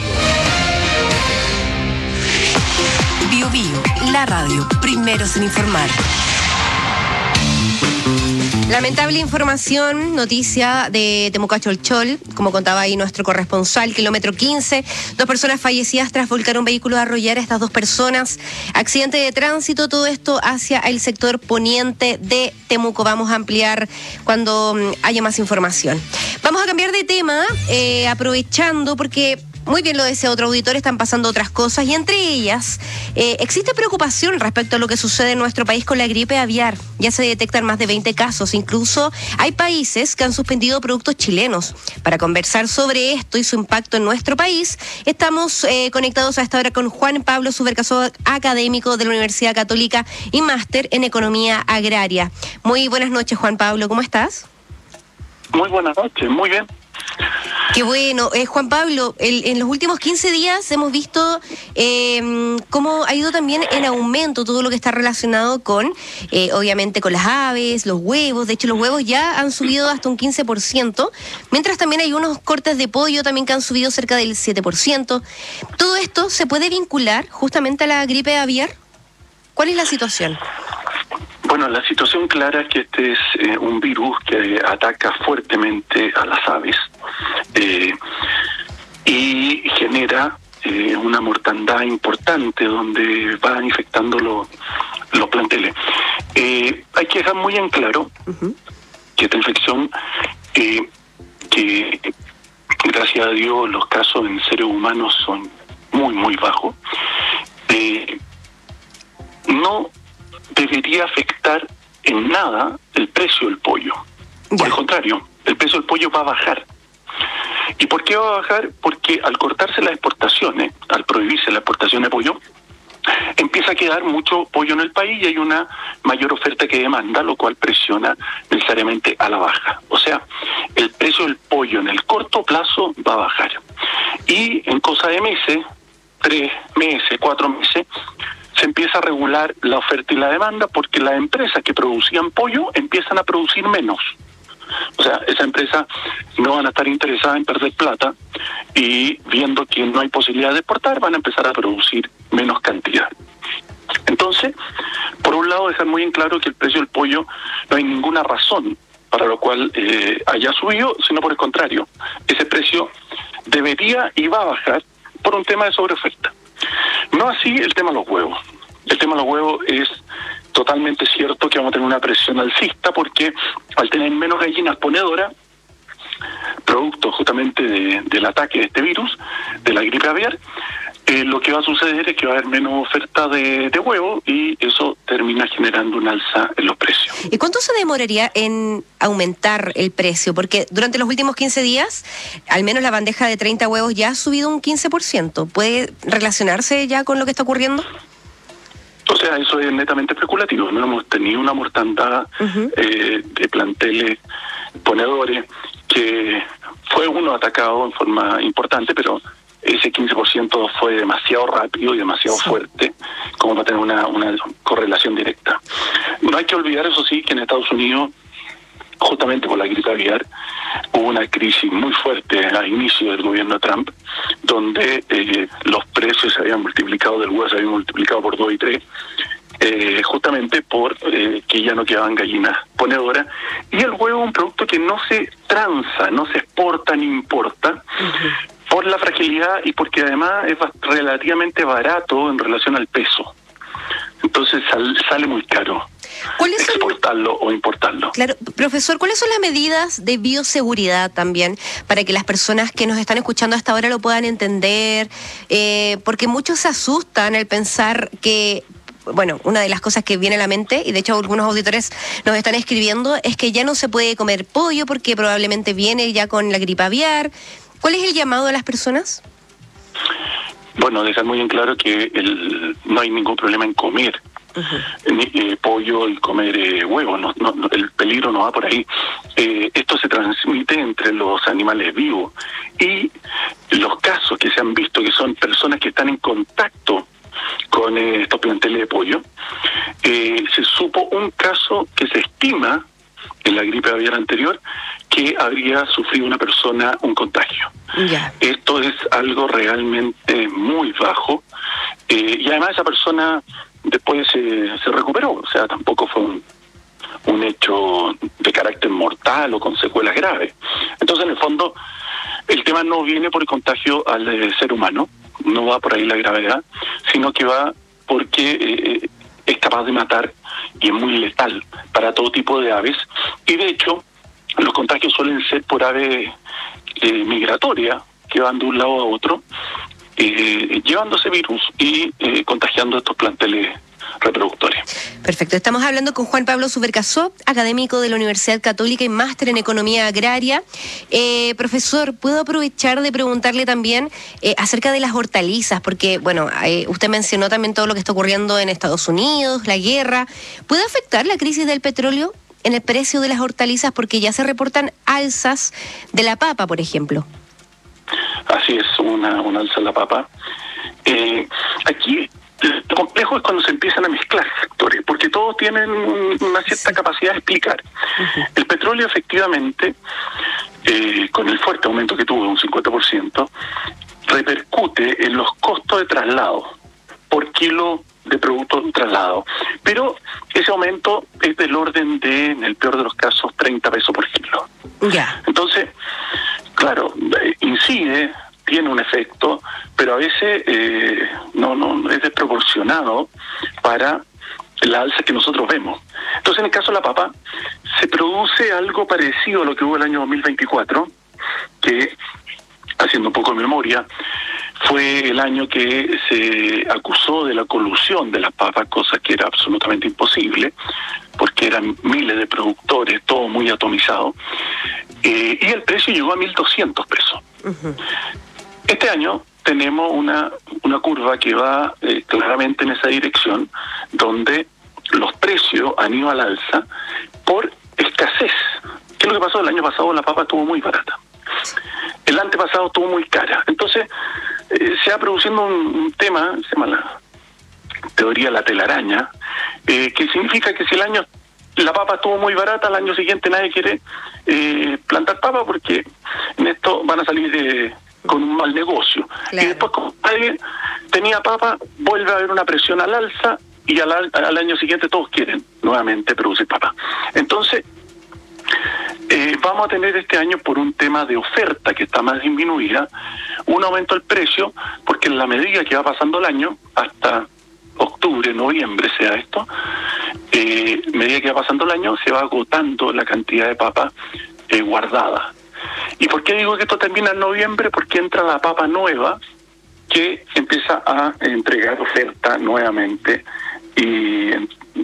Bio Bio, la radio, primeros en informar. Lamentable información, noticia de Temuco a Cholchol, como contaba ahí nuestro corresponsal, kilómetro 15, 2 personas fallecidas tras volcar un vehículo a arrollar a estas 2 personas. Accidente de tránsito, todo esto hacia el sector poniente de Temuco. Vamos a ampliar cuando haya más información. Vamos a cambiar de tema, aprovechando porque... Muy bien lo decía otro auditor, están pasando otras cosas y entre ellas existe preocupación respecto a lo que sucede en nuestro país con la gripe aviar. Ya se detectan más de 20 casos, incluso hay países que han suspendido productos chilenos. Para conversar sobre esto y su impacto en nuestro país, estamos conectados a esta hora con Juan Pablo Subercaso, académico de la Universidad Católica y máster en Economía Agraria. Muy buenas noches, Juan Pablo, ¿cómo estás? Muy buenas noches, muy bien. Qué bueno. Juan Pablo, en los últimos 15 días hemos visto cómo ha ido también en aumento todo lo que está relacionado con, obviamente, con las aves, los huevos. De hecho, los huevos ya han subido hasta un 15%, mientras también hay unos cortes de pollo también que han subido cerca del 7%. ¿Todo esto se puede vincular justamente a la gripe aviar? ¿Cuál es la situación? Bueno, la situación clara es que este es un virus que ataca fuertemente a las aves y genera una mortandad importante donde va infectando los planteles. Hay que dejar muy en claro que esta infección, que gracias a Dios los casos en seres humanos son muy, muy bajos, no debería afectar en nada el precio del pollo. Por el contrario, el precio del pollo va a bajar. ¿Y por qué va a bajar? Porque al cortarse las exportaciones, al prohibirse la exportación de pollo, empieza a quedar mucho pollo en el país y hay una mayor oferta que demanda, lo cual presiona necesariamente a la baja. O sea, el precio del pollo en el corto plazo va a bajar. Y en cosa de meses, 3 meses, 4 meses, se empieza a regular la oferta y la demanda porque las empresas que producían pollo empiezan a producir menos. O sea, esas empresas no van a estar interesadas en perder plata y viendo que no hay posibilidad de exportar van a empezar a producir menos cantidad. Entonces, por un lado, dejar muy en claro que el precio del pollo no hay ninguna razón para lo cual haya subido, sino por el contrario, ese precio debería y va a bajar por un tema de sobreoferta. No así el tema de los huevos. El tema de los huevos es totalmente cierto que vamos a tener una presión alcista porque al tener menos gallinas ponedoras, producto justamente del ataque de este virus, de la gripe aviar, lo que va a suceder es que va a haber menos oferta de huevos y eso termina generando un alza en los precios. ¿Y cuánto se demoraría en aumentar el precio? Porque durante los últimos 15 días, al menos la bandeja de 30 huevos ya ha subido un 15%. ¿Puede relacionarse ya con lo que está ocurriendo? O sea, eso es netamente especulativo. No hemos tenido una mortandad de planteles ponedores que fue uno atacado en forma importante, pero ese 15% fue demasiado rápido y demasiado fuerte como para tener una correlación directa. No hay que olvidar, eso sí, que en Estados Unidos, justamente por la gripe aviar, hubo una crisis muy fuerte a inicio del gobierno de Trump, donde los precios se habían multiplicado, del huevo se habían multiplicado por 2 y 3, justamente por que ya no quedaban gallinas ponedoras. Y el huevo es un producto que no se transa, no se exporta ni importa, por la fragilidad y porque además es relativamente barato en relación al peso. Entonces sale muy caro exportarlo o importarlo. Claro, profesor, ¿cuáles son las medidas de bioseguridad también para que las personas que nos están escuchando hasta ahora lo puedan entender? Porque muchos se asustan al pensar que, bueno, una de las cosas que viene a la mente, y de hecho algunos auditores nos están escribiendo, es que ya no se puede comer pollo porque probablemente viene ya con la gripe aviar. ¿Cuál es el llamado a las personas? Bueno, dejar muy en claro que no hay ningún problema en comer pollo y comer huevos, el peligro no va por ahí. Esto se transmite entre los animales vivos, y los casos que se han visto, que son personas que están en contacto con estos planteles de pollo, se supo un caso que se estima en la gripe aviar anterior que habría sufrido una persona un contagio. Esto es algo realmente muy bajo, y además esa persona después se recuperó, o sea, tampoco fue un hecho de carácter mortal o con secuelas graves. Entonces, en el fondo, el tema no viene por el contagio al ser humano, no va por ahí la gravedad, sino que va porque es capaz de matar y es muy letal para todo tipo de aves, y de hecho los contagios suelen ser por aves migratorias que van de un lado a otro, llevándose virus y contagiando estos planteles reproductores. Perfecto. Estamos hablando con Juan Pablo Subercaso, académico de la Universidad Católica y máster en Economía Agraria. Profesor, ¿puedo aprovechar de preguntarle también acerca de las hortalizas? Porque, bueno, usted mencionó también todo lo que está ocurriendo en Estados Unidos, la guerra. ¿Puede afectar la crisis del petróleo en el precio de las hortalizas? Porque ya se reportan alzas de la papa, por ejemplo. Así es, una alza en la papa. Aquí lo complejo es cuando se empiezan a mezclar sectores, porque todos tienen una cierta capacidad de explicar. El petróleo, efectivamente, con el fuerte aumento que tuvo, un 50%, repercute en los costos de traslado por kilo de producto trasladado. Pero ese aumento es del orden de, en el peor de los casos, 30 pesos por kilo. Entonces, claro, incide, tiene un efecto, pero a veces no es desproporcionado para la alza que nosotros vemos. Entonces, en el caso de la papa, se produce algo parecido a lo que hubo el año 2024, que, haciendo un poco de memoria, fue el año que se acusó de la colusión de las papas, cosa que era absolutamente imposible, porque eran miles de productores, todo muy atomizado, y el precio llegó a 1.200 pesos. Este año tenemos una curva que va claramente en esa dirección, donde los precios han ido al alza por escasez. ¿Qué es lo que pasó? El año pasado la papa estuvo muy barata. El antepasado estuvo muy cara. Entonces se va produciendo un tema, se llama la teoría de la telaraña, que significa que si el año la papa estuvo muy barata, al año siguiente nadie quiere plantar papa, porque en esto van a salir con un mal negocio. Y después, como nadie tenía papa, vuelve a haber una presión al alza, y al año siguiente todos quieren nuevamente producir papa. Entonces, vamos a tener este año, por un tema de oferta que está más disminuida, un aumento del precio, porque en la medida que va pasando el año, hasta octubre, noviembre sea esto, medida que va pasando el año, se va agotando la cantidad de papa guardada. ¿Y por qué digo que esto termina en noviembre? Porque entra la papa nueva, que empieza a entregar oferta nuevamente, y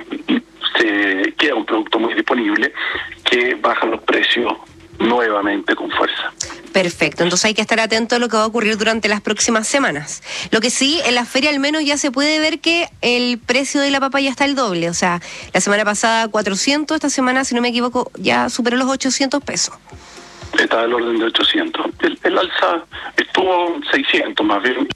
se queda un producto muy disponible que baja los precios nuevamente con fuerza. Perfecto, entonces hay que estar atento a lo que va a ocurrir durante las próximas semanas. Lo que sí, en la feria al menos ya se puede ver que el precio de la papa ya está el doble. O sea, la semana pasada 400, esta semana, si no me equivoco, ya superó los 800 pesos. Está del orden de 800. El alza estuvo 600 más bien.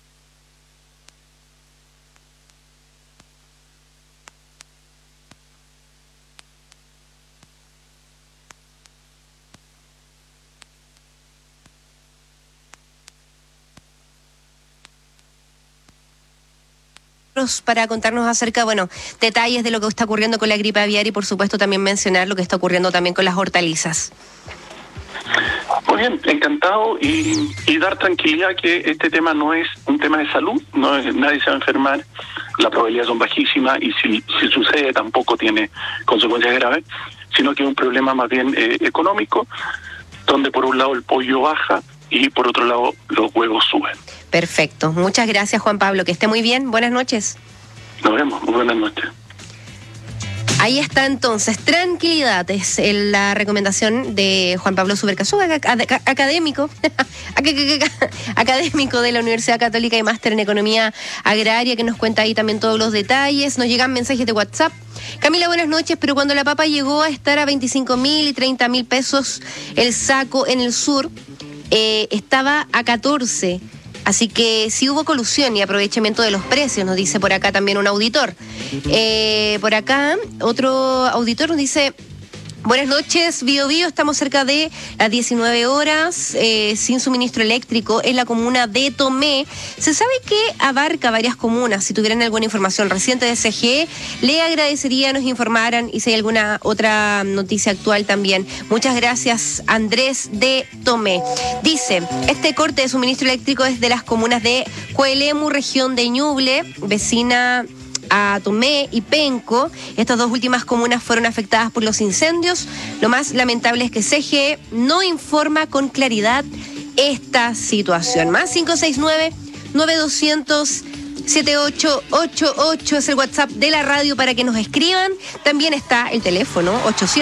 Para contarnos acerca, bueno, detalles de lo que está ocurriendo con la gripe aviar, y por supuesto también mencionar lo que está ocurriendo también con las hortalizas. Muy bien, encantado y dar tranquilidad que este tema no es un tema de salud, nadie se va a enfermar, las probabilidades son bajísimas y si sucede tampoco tiene consecuencias graves, sino que es un problema más bien económico, donde por un lado el pollo baja y por otro lado los huevos suben. Perfecto, muchas gracias Juan Pablo, que esté muy bien, buenas noches. Nos vemos, muy buenas noches. Ahí está entonces, tranquilidad, es la recomendación de Juan Pablo Subercazú, académico, académico de la Universidad Católica y máster en Economía Agraria, que nos cuenta ahí también todos los detalles. Nos llegan mensajes de WhatsApp. Camila, buenas noches, pero cuando la papa llegó a estar a 25.000 y 30.000 pesos el saco en el sur, estaba a 14. Así que sí hubo colusión y aprovechamiento de los precios, nos dice por acá también un auditor. Por acá otro auditor nos dice: buenas noches, Bío Bío, estamos cerca de las 19 horas sin suministro eléctrico en la comuna de Tomé. Se sabe que abarca varias comunas. Si tuvieran alguna información reciente de CGE, le agradecería nos informaran, y si hay alguna otra noticia actual también. Muchas gracias, Andrés de Tomé. Dice, este corte de suministro eléctrico es de las comunas de Coelemu, región de Ñuble, vecina a Tomé y Penco. Estas dos últimas comunas fueron afectadas por los incendios. Lo más lamentable es que CGE no informa con claridad esta situación. Más 569-9200-7888 es el WhatsApp de la radio para que nos escriban. También está el teléfono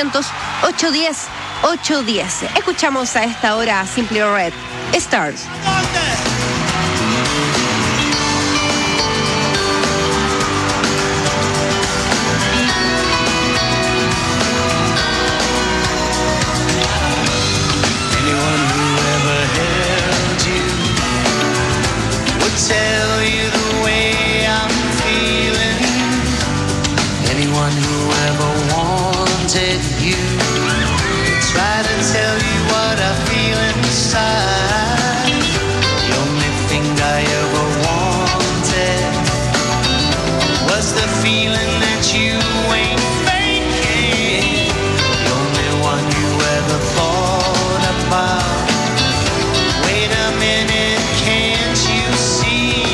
800-810-810. Escuchamos a esta hora Simply Red Stars. Tell you the way I'm feeling. Anyone who ever wanted you, try to tell you what I feel inside. The only thing I ever wanted was the feeling that you ain't faking. The only one you ever thought about. Wait a minute, can't you see?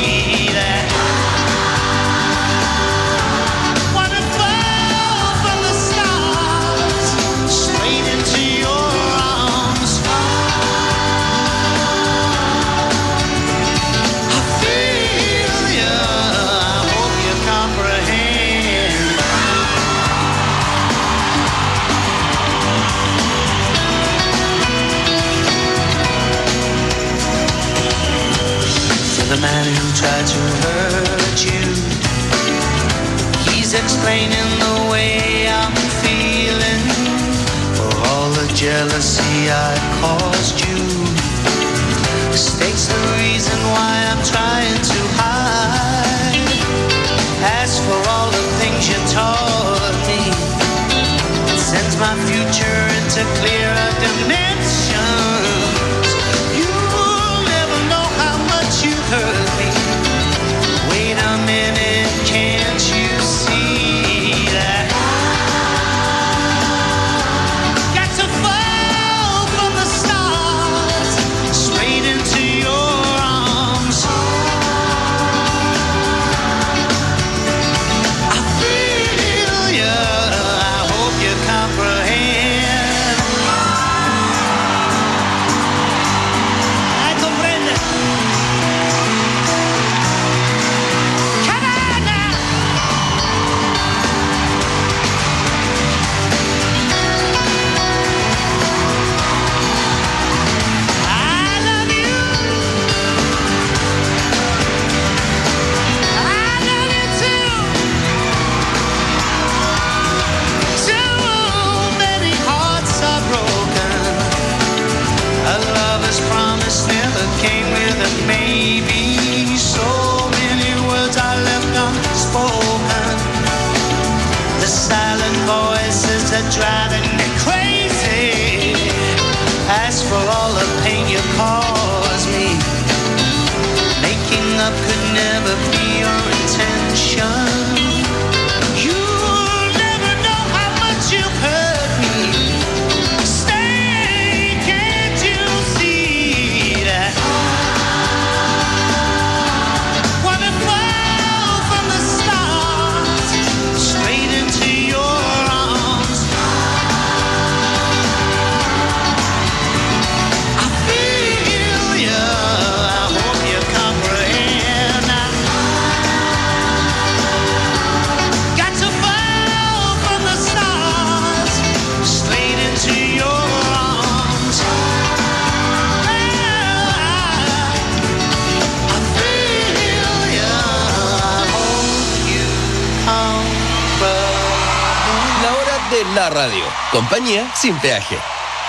The man who tried to hurt you, he's explaining the way I'm feeling. For all the jealousy I caused you, mistakes the reason why I'm trying to hide. As for all the things you taught me, it sends my future into clearer dimensions. Hurt me. Wait a minute, can't you see that? Got to fall from the stars, straight into your arms. I feel ya, I hope you comprehend. de la radio. Compañía sin peaje.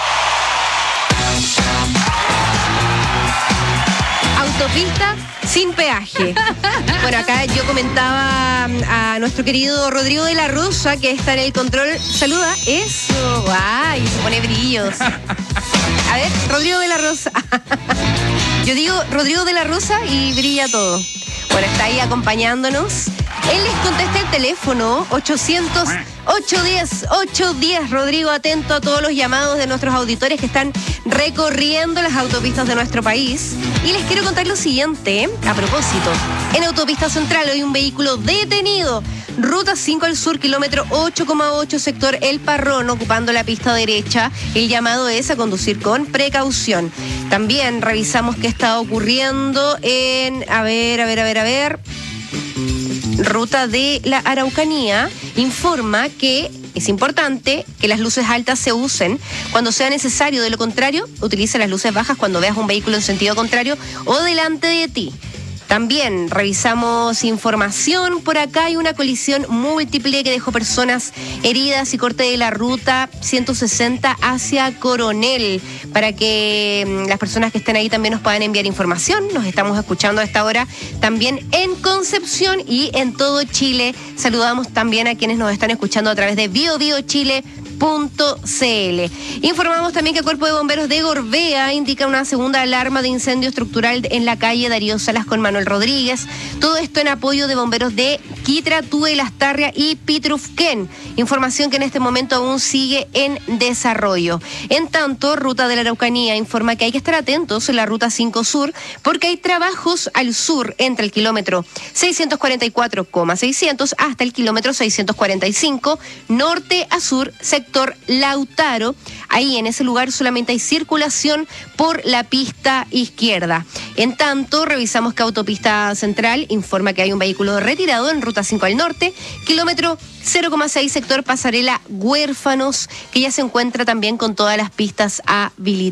Autopista sin peaje. Bueno, acá yo comentaba a nuestro querido Rodrigo de la Rosa, que está en el control. Saluda. Eso. ¡Ay! Se pone brillos. A ver, Rodrigo de la Rosa. Yo digo Rodrigo de la Rosa y brilla todo. Bueno, está ahí acompañándonos. Él les contesta el teléfono 800-810-810. Rodrigo, atento a todos los llamados de nuestros auditores que están recorriendo las autopistas de nuestro país. Y les quiero contar lo siguiente, a propósito. En Autopista Central hay un vehículo detenido. Ruta 5 al sur, kilómetro 8,8, sector El Parrón, ocupando la pista derecha. El llamado es a conducir con precaución. También revisamos qué está ocurriendo en... A ver. Ruta de la Araucanía informa que es importante que las luces altas se usen cuando sea necesario. De lo contrario, utiliza las luces bajas cuando veas un vehículo en sentido contrario o delante de ti. También revisamos información. Por acá hay una colisión múltiple que dejó personas heridas y corte de la ruta 160 hacia Coronel. Para que las personas que estén ahí también nos puedan enviar información. Nos estamos escuchando a esta hora también en Concepción y en todo Chile. Saludamos también a quienes nos están escuchando a través de BioBioChile.cl. Informamos también que el Cuerpo de Bomberos de Gorbea indica una segunda alarma de incendio estructural en la calle Darío Salas con Manuel Rodríguez. Todo esto en apoyo de bomberos de Quitra, Tue, Lastarria y Pitrufquén. Información que en este momento aún sigue en desarrollo. En tanto, Ruta de la Araucanía informa que hay que estar atentos en la Ruta 5 Sur porque hay trabajos al sur entre el kilómetro 644,600 hasta el kilómetro 645, norte a sur, sector Lautaro. Ahí en ese lugar solamente hay circulación por la pista izquierda. En tanto, revisamos que Autopista Central informa que hay un vehículo retirado en Ruta 5 al norte, kilómetro 0,6, sector Pasarela Huérfanos, que ya se encuentra también con todas las pistas habilitadas.